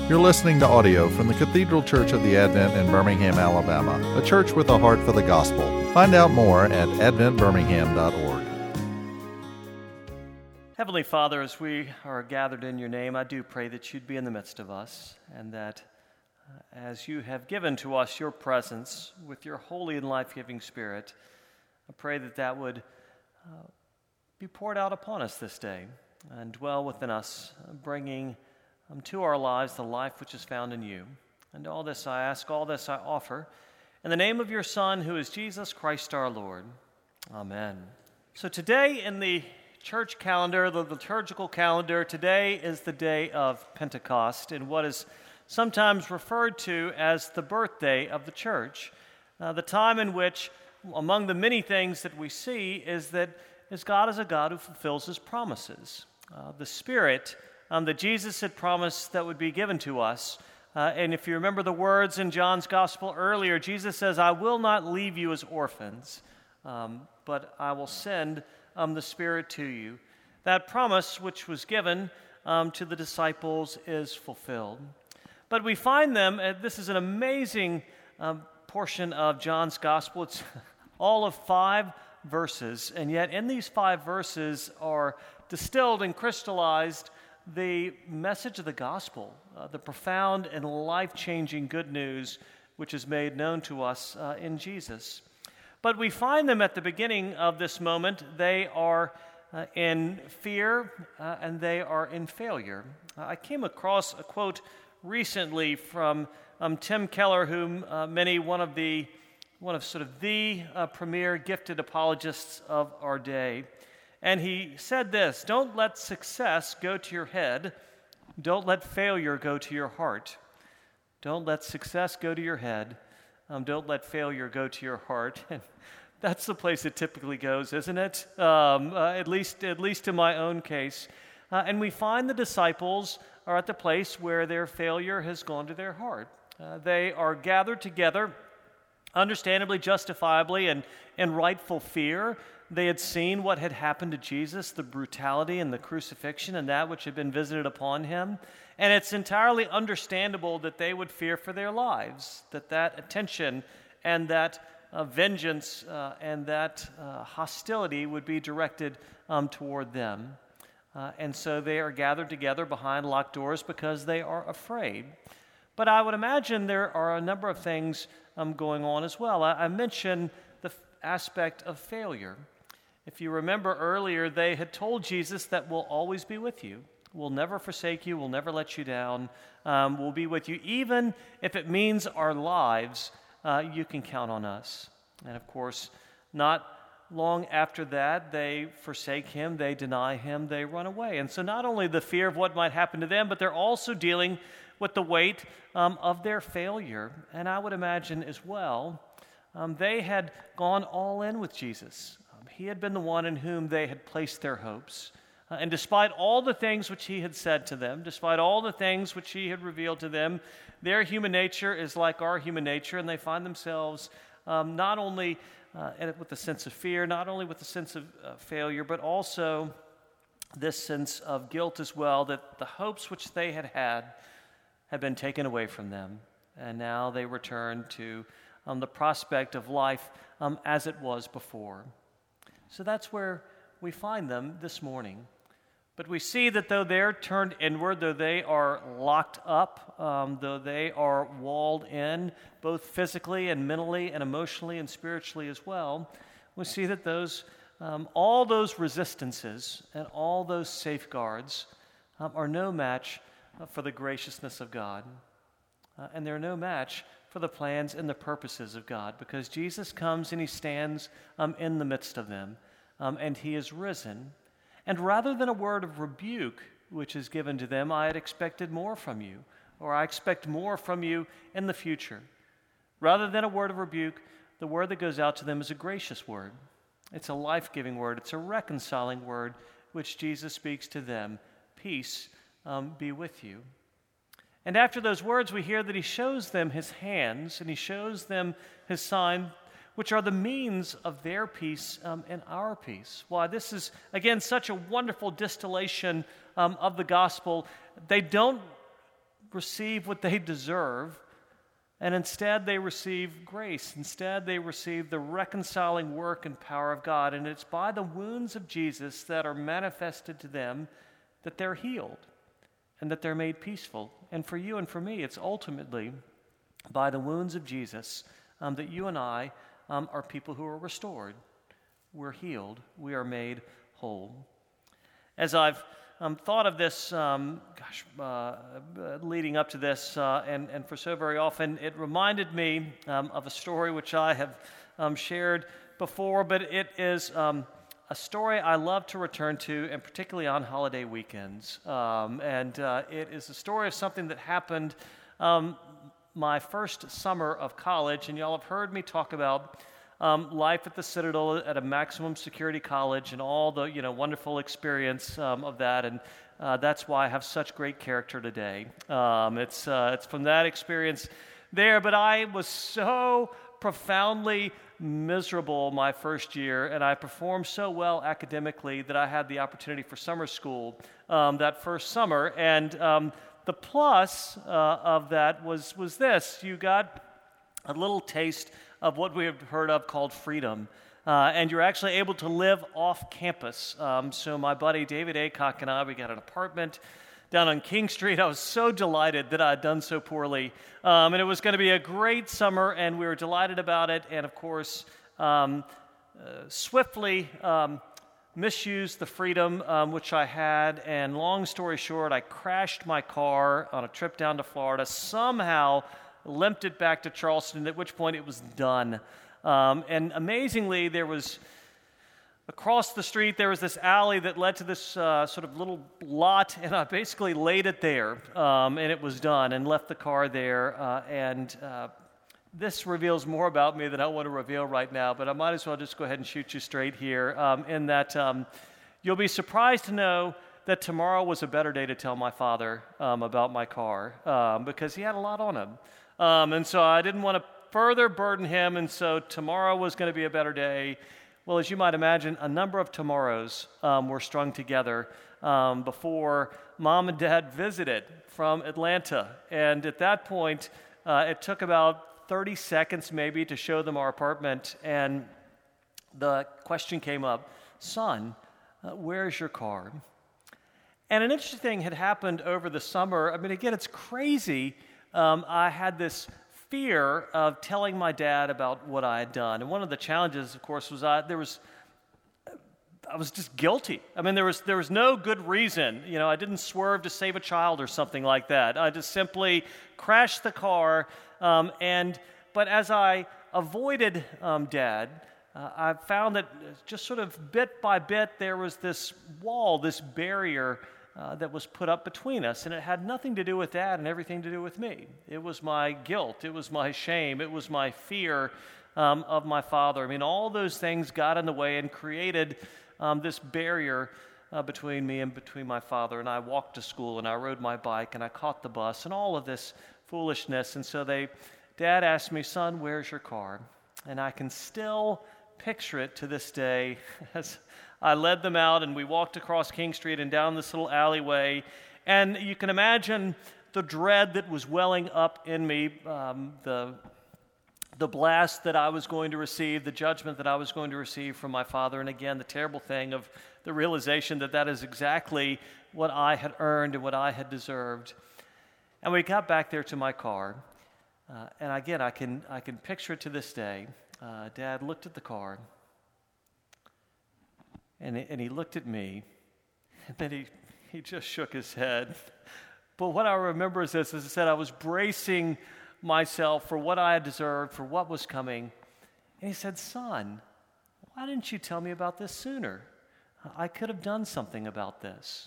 You're listening to audio from the Cathedral Church of the Advent in Birmingham, Alabama, a church with a heart for the gospel. Find out more at adventbirmingham.org. Heavenly Father, as we are gathered in your name, I do pray that you'd be in the midst of us, and that as you have given to us your presence with your holy and life-giving Spirit, I pray that that would be poured out upon us this day and dwell within us, bringing to our lives the life which is found in you. And all this I ask, all this I offer, in the name of your Son, who is Jesus Christ our Lord. Amen. So today in the church calendar, the liturgical calendar, today is the day of Pentecost, in what is sometimes referred to as the birthday of the church, the time in which, among the many things that we see, is that God is a God who fulfills his promises. The Spirit that Jesus had promised that would be given to us. And if you remember the words in John's Gospel earlier, Jesus says, I will not leave you as orphans, but I will send the Spirit to you. That promise which was given to the disciples is fulfilled. But we find them, this is an amazing portion of John's Gospel. It's all of 5 verses, and yet in these 5 verses are distilled and crystallized the message of the gospel, the profound and life-changing good news which is made known to us in Jesus. But we find them at the beginning of this moment. They are in fear and they are in failure. I came across a quote recently from Tim Keller, whom one of the premier gifted apologists of our day. And he said this: don't let success go to your head. Don't let failure go to your heart. Don't let success go to your head. Don't let failure go to your heart. And that's the place it typically goes, isn't it? At least in my own case. And we find the disciples are at the place where their failure has gone to their heart. They are gathered together, understandably, justifiably, and in rightful fear. They had seen what had happened to Jesus, the brutality and the crucifixion and that which had been visited upon him. And it's entirely understandable that they would fear for their lives, that attention and that vengeance and that hostility would be directed toward them. And so they are gathered together behind locked doors because they are afraid. But I would imagine there are a number of things going on as well. I mentioned the aspect of failure. If you remember earlier, they had told Jesus that we'll always be with you. We'll never forsake you. We'll never let you down. We'll be with you. Even if it means our lives, you can count on us. And of course, not long after that, they forsake him, they deny him, they run away. And so not only the fear of what might happen to them, but they're also dealing with the weight of their failure. And I would imagine as well, they had gone all in with Jesus. He had been the one in whom they had placed their hopes. And despite all the things which he had said to them, despite all the things which he had revealed to them, their human nature is like our human nature, and they find themselves not only with a sense of fear, not only with a sense of failure, but also this sense of guilt as well, that the hopes which they had been taken away from them. And now they return to the prospect of life as it was before. So that's where we find them this morning. But we see that though they're turned inward, though they are locked up, though they are walled in, both physically and mentally and emotionally and spiritually as well, we see that all those resistances and all those safeguards are no match for the graciousness of God. And they're no match for the plans and the purposes of God, because Jesus comes and he stands in the midst of them, and he is risen. And rather than a word of rebuke which is given to them, I had expected more from you, or I expect more from you in the future. Rather than a word of rebuke, the word that goes out to them is a gracious word. It's a life-giving word. It's a reconciling word which Jesus speaks to them. Peace be with you. And after those words, we hear that he shows them his hands, and he shows them his sign, which are the means of their peace and our peace. Why, this is, again, such a wonderful distillation of the gospel. They don't receive what they deserve, and instead they receive grace. Instead they receive the reconciling work and power of God, and it's by the wounds of Jesus that are manifested to them that they're healed and that they're made peaceful. And for you and for me, it's ultimately by the wounds of Jesus that you and I are people who are restored. We're healed. We are made whole. As I've thought of this, leading up to this, and for so very often, it reminded me of a story which I have shared before, but it is a story I love to return to, and particularly on holiday weekends. It is a story of something that happened my first summer of college, and y'all have heard me talk about life at the Citadel at a maximum security college and all the wonderful experience of that, and that's why I have such great character today. It's from that experience there, but I was so profoundly miserable my first year, and I performed so well academically that I had the opportunity for summer school that first summer, and the plus of that was this: you got a little taste of what we have heard of called freedom. And you're actually able to live off campus. So my buddy David Aycock and I, we got an apartment down on King Street. I was so delighted that I had done so poorly. And it was going to be a great summer, and we were delighted about it. And of course, swiftly misused the freedom which I had. And long story short, I crashed my car on a trip down to Florida, somehow limped it back to Charleston, at which point it was done. And amazingly, there was, across the street, there was this alley that led to this sort of little lot, and I basically laid it there, and it was done, and left the car there. This reveals more about me than I want to reveal right now, but I might as well just go ahead and shoot you straight here, in that you'll be surprised to know that tomorrow was a better day to tell my father about my car, because he had a lot on him. And so I didn't want to further burden him, and so tomorrow was going to be a better day. Well, as you might imagine, a number of tomorrows were strung together before Mom and Dad visited from Atlanta. And at that point, it took about 30 seconds maybe to show them our apartment, and the question came up, "Son, where's your car?" And an interesting thing had happened over the summer. I mean, again, it's crazy. I had this fear of telling my dad about what I had done. And one of the challenges, of course, was I was just guilty. I mean, there was no good reason. I didn't swerve to save a child or something like that. I just simply crashed the car. But as I avoided Dad, I found that just sort of bit by bit, there was this wall, this barrier that was put up between us, and it had nothing to do with Dad and everything to do with me. It was my guilt, it was my shame, it was my fear of my father. I mean, all those things got in the way and created this barrier between me and between my father. And I walked to school, and I rode my bike, and I caught the bus, and all of this foolishness. And so Dad asked me, "Son, where's your car?" And I can still picture it to this day as I led them out, and we walked across King Street and down this little alleyway. And you can imagine the dread that was welling up in me, the blast that I was going to receive, the judgment that I was going to receive from my father. And again, the terrible thing of the realization that that is exactly what I had earned and what I had deserved. And we got back there to my car. And again, I can picture it to this day. Dad looked at the car. And he looked at me, and then he just shook his head. But what I remember is this: as I said, I was bracing myself for what I had deserved, for what was coming. And he said, "Son, why didn't you tell me about this sooner? I could have done something about this."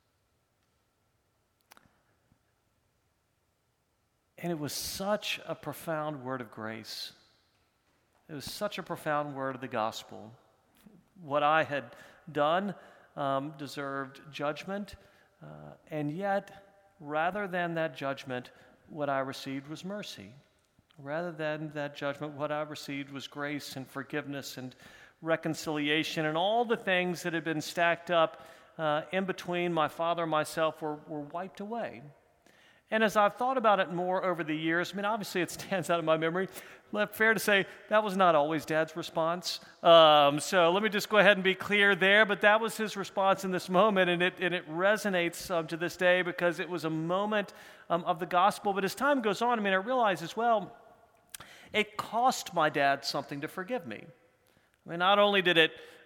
And it was such a profound word of grace. It was such a profound word of the gospel. What I had done deserved judgment, and yet, rather than that judgment, what I received was mercy. Rather than that judgment, what I received was grace and forgiveness and reconciliation, and all the things that had been stacked up in between my father and myself were wiped away. And as I've thought about it more over the years, obviously it stands out in my memory. Fair to say, that was not always Dad's response. So let me just go ahead and be clear there, but that was his response in this moment, and it resonates to this day because it was a moment of the gospel. But as time goes on, I realize as well, it cost my dad something to forgive me. Not only did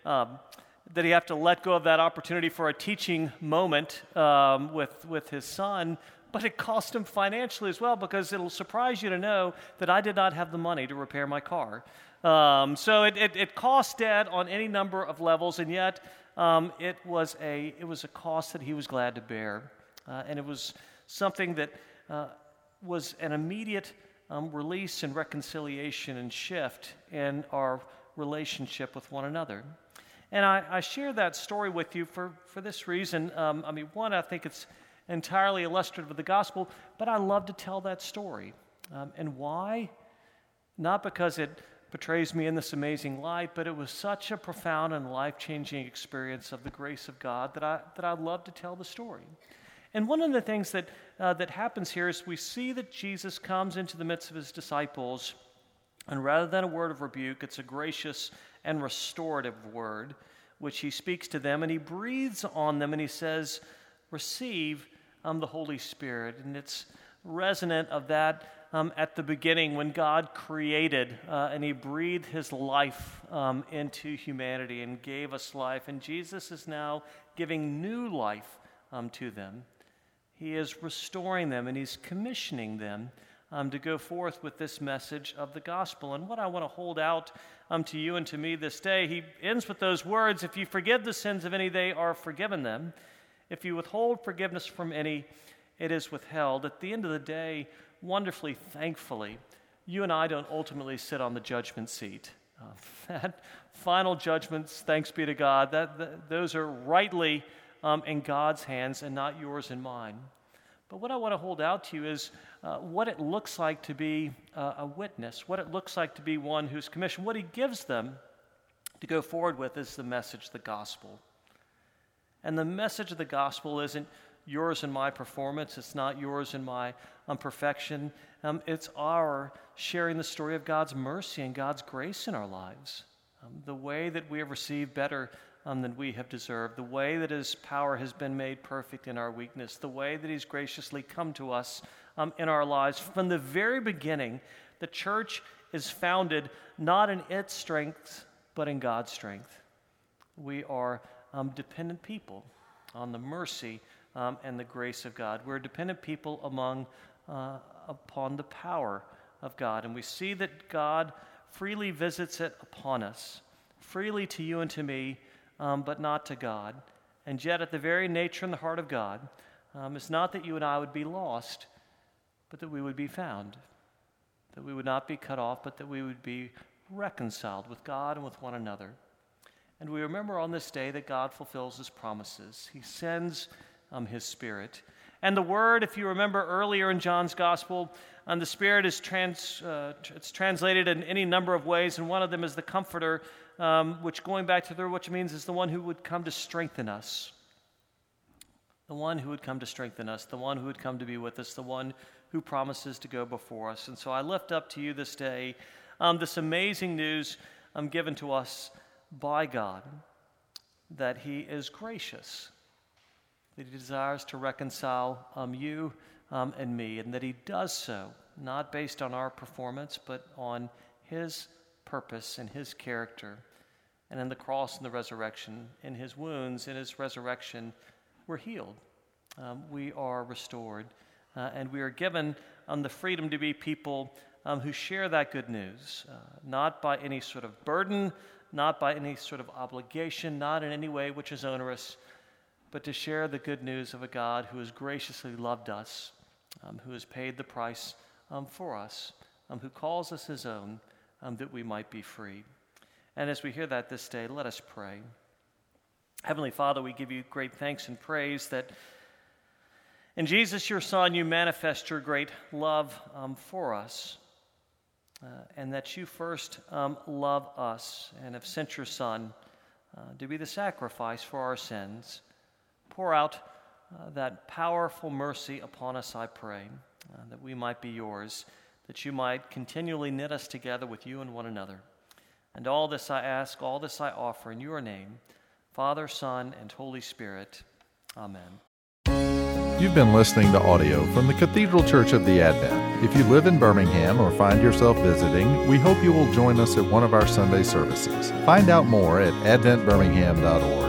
he have to let go of that opportunity for a teaching moment with his son, but it cost him financially as well, because it'll surprise you to know that I did not have the money to repair my car. So it cost Dad on any number of levels, and yet it was a cost that he was glad to bear. And it was something that was an immediate release and reconciliation and shift in our relationship with one another. And I share that story with you for this reason. One, I think it's entirely illustrative of the gospel, but I love to tell that story. And why? Not because it portrays me in this amazing light, but it was such a profound and life-changing experience of the grace of God that I love to tell the story. And one of the things that happens here is we see that Jesus comes into the midst of his disciples, and rather than a word of rebuke, it's a gracious and restorative word, which he speaks to them, and he breathes on them, and he says, receive the Holy Spirit. And it's resonant of that at the beginning when God created and he breathed his life into humanity and gave us life. And Jesus is now giving new life to them. He is restoring them, and he's commissioning them to go forth with this message of the gospel. And what I want to hold out to you and to me this day, he ends with those words, if you forgive the sins of any, they are forgiven them. If you withhold forgiveness from any, it is withheld. At the end of the day, wonderfully, thankfully, you and I don't ultimately sit on the judgment seat. That final judgments, thanks be to God, those are rightly in God's hands and not yours and mine. But what I want to hold out to you is what it looks like to be a witness, what it looks like to be one who's commissioned. What he gives them to go forward with is the message, the gospel. And the message of the gospel isn't yours and my performance. It's not yours and my perfection. It's our sharing the story of God's mercy and God's grace in our lives. The way that we have received better than we have deserved. The way that his power has been made perfect in our weakness. The way that he's graciously come to us in our lives. From the very beginning, the church is founded not in its strength, but in God's strength. We are dependent people on the mercy and the grace of God. We're dependent people upon the power of God. And we see that God freely visits it upon us, freely to you and to me, but not to God. And yet at the very nature and the heart of God is not that you and I would be lost, but that we would be found, that we would not be cut off, but that we would be reconciled with God and with one another. And we remember on this day that God fulfills his promises. He sends his Spirit. And the word, if you remember earlier in John's Gospel, the Spirit is it's translated in any number of ways, and one of them is the Comforter, which going back to which means is the one who would come to strengthen us. The one who would come to strengthen us, the one who would come to be with us, the one who promises to go before us. And so I lift up to you this day this amazing news given to us by God, that he is gracious, that he desires to reconcile you and me, and that he does so, not based on our performance, but on his purpose and his character. And in the cross and the resurrection, in his wounds, in his resurrection, we're healed. We are restored. And we are given the freedom to be people who share that good news, not by any sort of burden, not by any sort of obligation, not in any way which is onerous, but to share the good news of a God who has graciously loved us, who has paid the price for us, who calls us his own, that we might be free. And as we hear that this day, let us pray. Heavenly Father, we give you great thanks and praise that in Jesus, your Son, you manifest your great love for us, and that you first love us and have sent your Son to be the sacrifice for our sins. Pour out that powerful mercy upon us, I pray, that we might be yours, that you might continually knit us together with you and one another. And all this I ask, all this I offer in your name, Father, Son, and Holy Spirit. Amen. You've been listening to audio from the Cathedral Church of the Advent. If you live in Birmingham or find yourself visiting, we hope you will join us at one of our Sunday services. Find out more at adventbirmingham.org.